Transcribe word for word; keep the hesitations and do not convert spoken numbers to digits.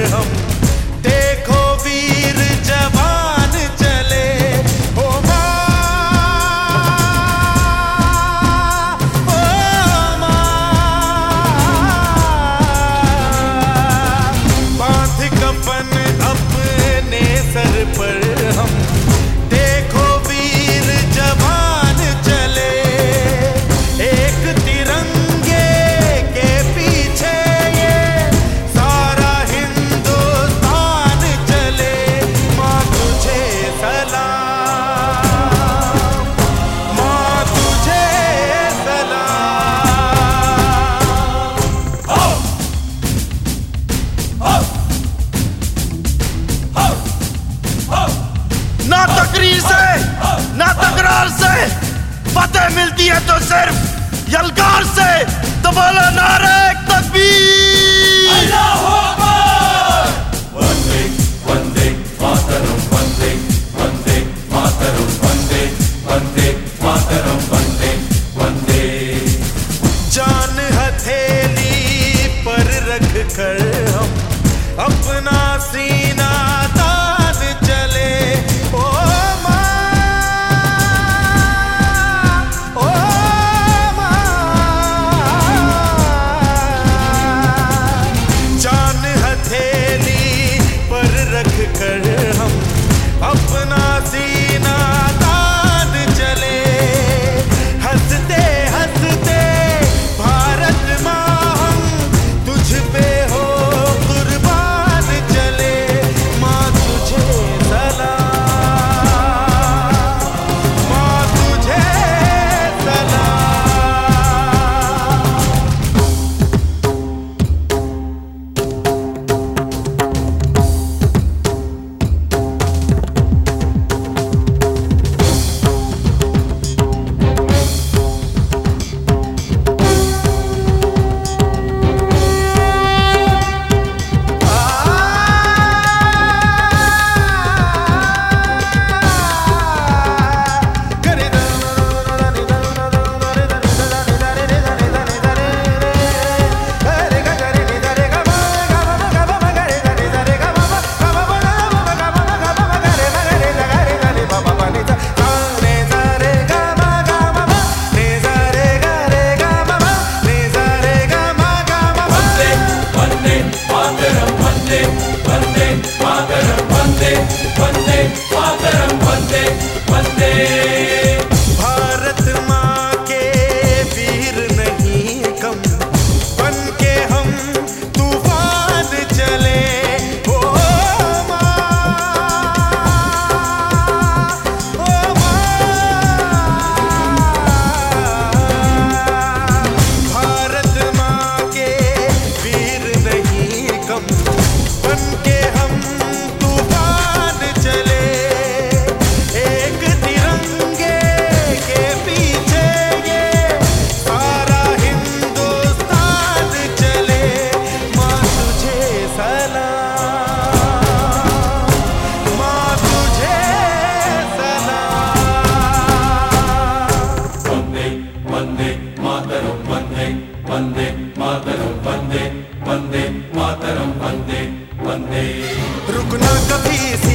हम। देखो वीर जवान चले, ओ माँ, ओ माँ, बांध कफन अपने सर पर हम। देखो वीर जवान चले, एक तिरंगे के पीछे ये सारा हिंदुस्तान चले। माँ तुझे सलाम, माँ तुझे सलाम। हो! हो! हो! हो! ना तकरीर से ना तकरार से फतेह मिलती है तो सिर्फ यलगार से। तो बोलो नारे तकबीर। अल्लाहू अकबर। वंदे वंदे मातरम, वंदे वंदे मातरम, वंदे वंदे मातरम, वंदे वंदे। जान हथेली पर रख कर हम अपना सीना तान चले। ओ माँ, ओ माँ, जान हथेली पर रख कर हम अपना सीना तान चले। हंसते हंसते भारत माँ हम तुझ पे हो कुर्बान चले। माँ तुझे सलाम, माँ तुझे सलाम। भारत माँ के वीर नहीं कम, बन के हम तूफान चले। ओ माँ, ओ माँ, भारत माँ के वीर नहीं कम, बन के हम तूफान चले। एक तिरंगे के पीछे ये सारा हिंदुस्तान चले। माँ तुझे सलाम, माँ तुझे सलाम। वंदे वंदे मातरम, वंदे वंदे मातरम, वंदे वंदे मातरम, वंदे वंदे। रुकना कभी